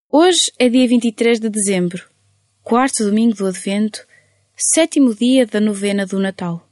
Hoje é dia 23 de dezembro, quarto domingo do Advento, sétimo dia da novena do Natal.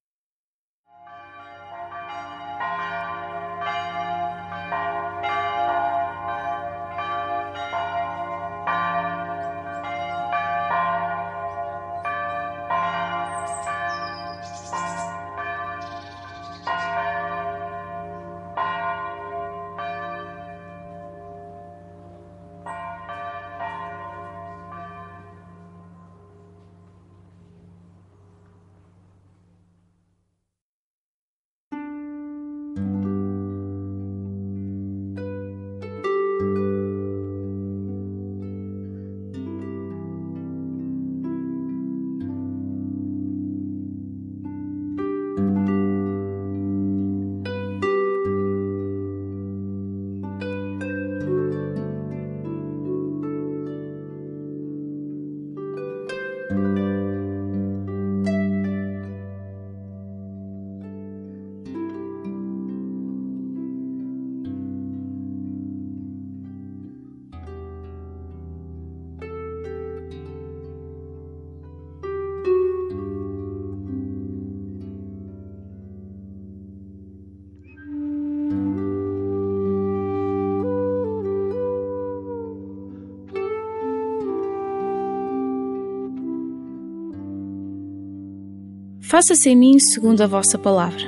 Faça-se em mim segundo a vossa palavra.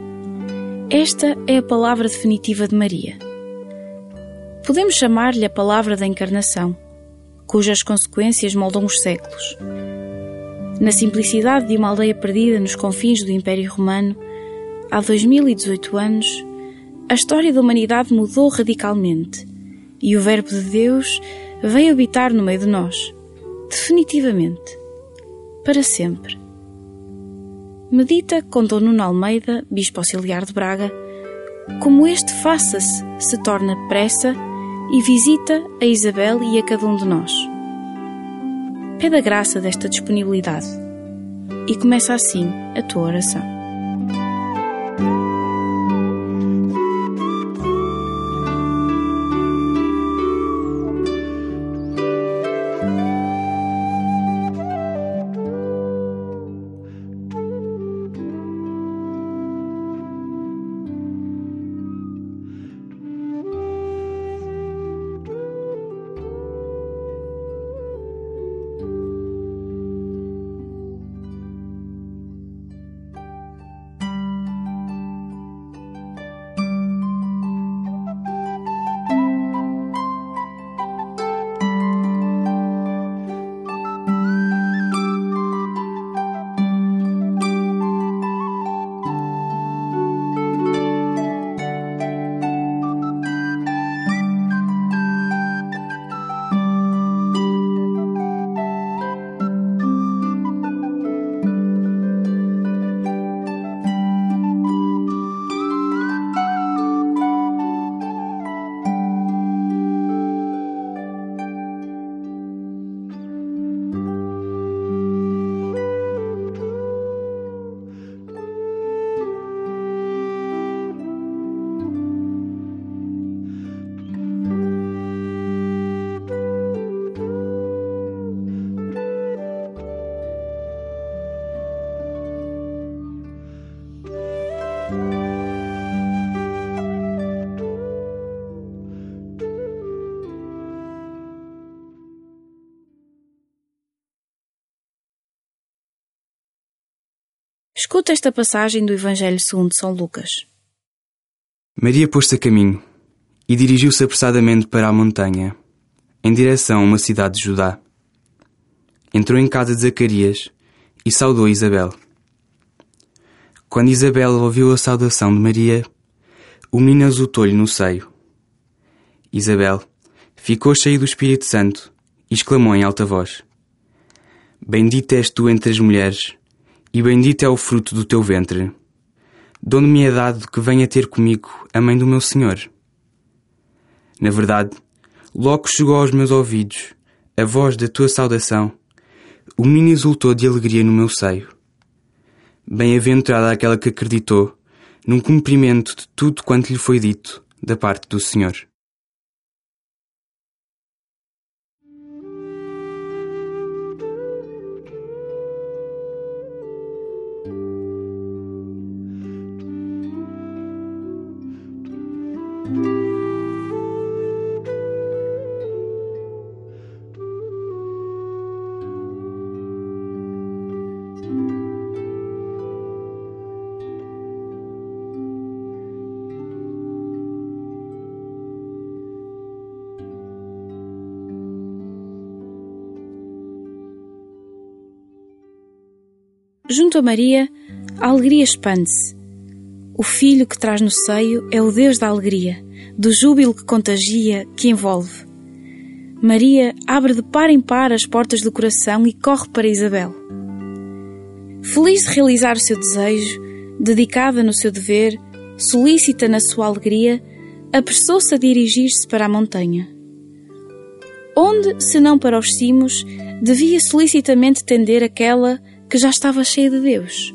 Esta é a palavra definitiva de Maria. Podemos chamar-lhe a palavra da encarnação, cujas consequências moldam os séculos. Na simplicidade de uma aldeia perdida nos confins do Império Romano, há 2018 anos, a história da humanidade mudou radicalmente e o Verbo de Deus veio habitar no meio de nós, definitivamente, para sempre. Medita com Dom Nuno Almeida, Bispo Auxiliar de Braga, como este faça-se se torna pressa e visita a Isabel e a cada um de nós. Pede a graça desta disponibilidade e começa assim a tua oração. Escuta esta passagem do Evangelho segundo São Lucas. Maria pôs-se a caminho e dirigiu-se apressadamente para a montanha, em direção a uma cidade de Judá. Entrou em casa de Zacarias e saudou Isabel. Quando Isabel ouviu a saudação de Maria, o menino exultou-lhe no seio. Isabel ficou cheia do Espírito Santo e exclamou em alta voz: Bendita és tu entre as mulheres, e bendito é o fruto do teu ventre. De onde me é dado que venha ter comigo a mãe do meu Senhor? Na verdade, logo chegou aos meus ouvidos a voz da tua saudação, o menino exultou de alegria no meu seio. Bem-aventurada aquela que acreditou num cumprimento de tudo quanto lhe foi dito da parte do Senhor. junto a Maria, a alegria expande-se. O filho que traz no seio é o Deus da alegria, do júbilo que contagia, que envolve. Maria abre de par em par as portas do coração e corre para Isabel. Feliz de realizar o seu desejo, dedicada no seu dever, solícita na sua alegria, apressou-se a dirigir-se para a montanha. Onde, se não para os cimos, devia solicitamente tender aquela que já estava cheia de Deus?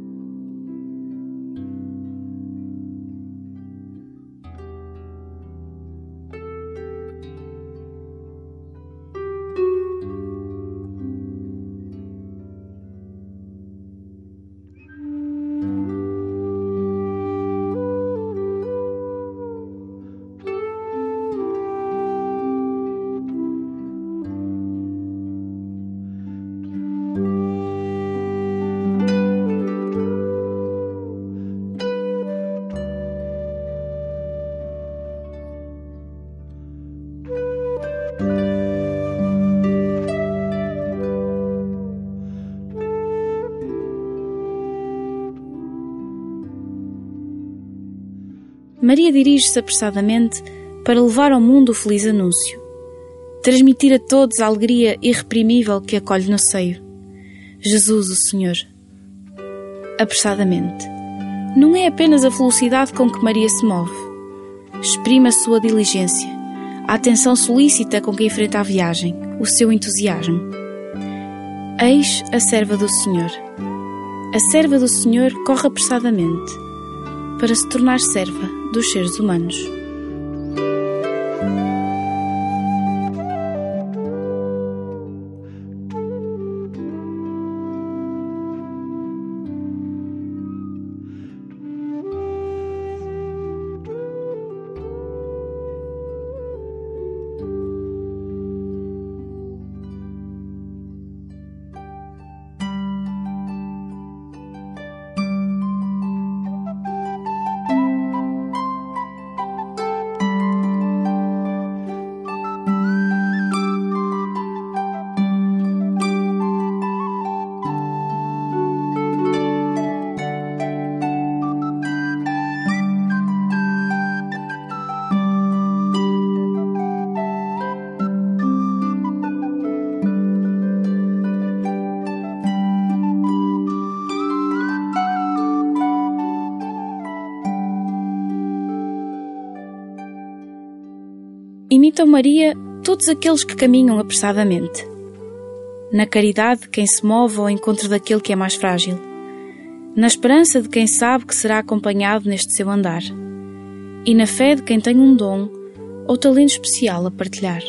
Maria dirige-se apressadamente para levar ao mundo o feliz anúncio, transmitir a todos a alegria irreprimível que acolhe no seio. Jesus, o Senhor. Apressadamente. Não é apenas a velocidade com que Maria se move. Exprime a sua diligência, a atenção solícita com que enfrenta a viagem, o seu entusiasmo. Eis a serva do Senhor. A serva do Senhor corre apressadamente para se tornar serva dos seres humanos. Imitam Maria todos aqueles que caminham apressadamente. Na caridade de quem se move ao encontro daquele que é mais frágil. Na esperança de quem sabe que será acompanhado neste seu andar. E na fé de quem tem um dom ou talento especial a partilhar.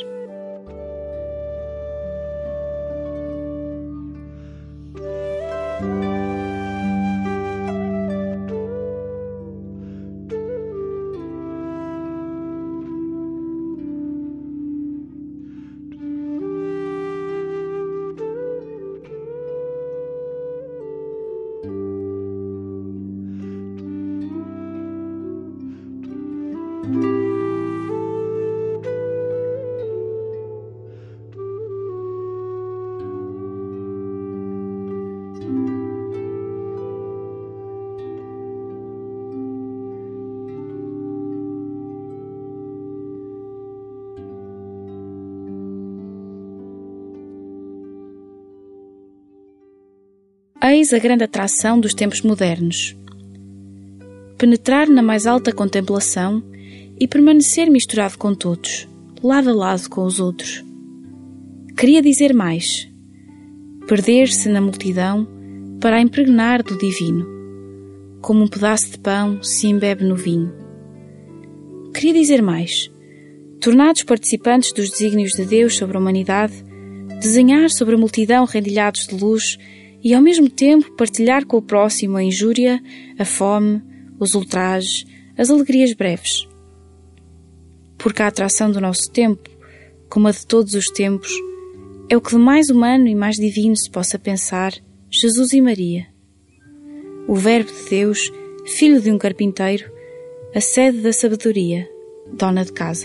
Eis a grande atração dos tempos modernos. Penetrar na mais alta contemplação e permanecer misturado com todos, lado a lado com os outros. Queria dizer mais. Perder-se na multidão para a impregnar do divino, como um pedaço de pão se embebe no vinho. Queria dizer mais. Tornados participantes dos desígnios de Deus sobre a humanidade, desenhar sobre a multidão rendilhados de luz e ao mesmo tempo partilhar com o próximo a injúria, a fome, os ultrajes, as alegrias breves. Porque a atração do nosso tempo, como a de todos os tempos, é o que de mais humano e mais divino se possa pensar Jesus e Maria. O Verbo de Deus, filho de um carpinteiro, a sede da sabedoria, dona de casa.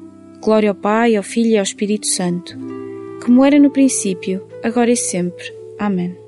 Glória ao Pai, ao Filho e ao Espírito Santo, como era no princípio, agora e sempre. Amém.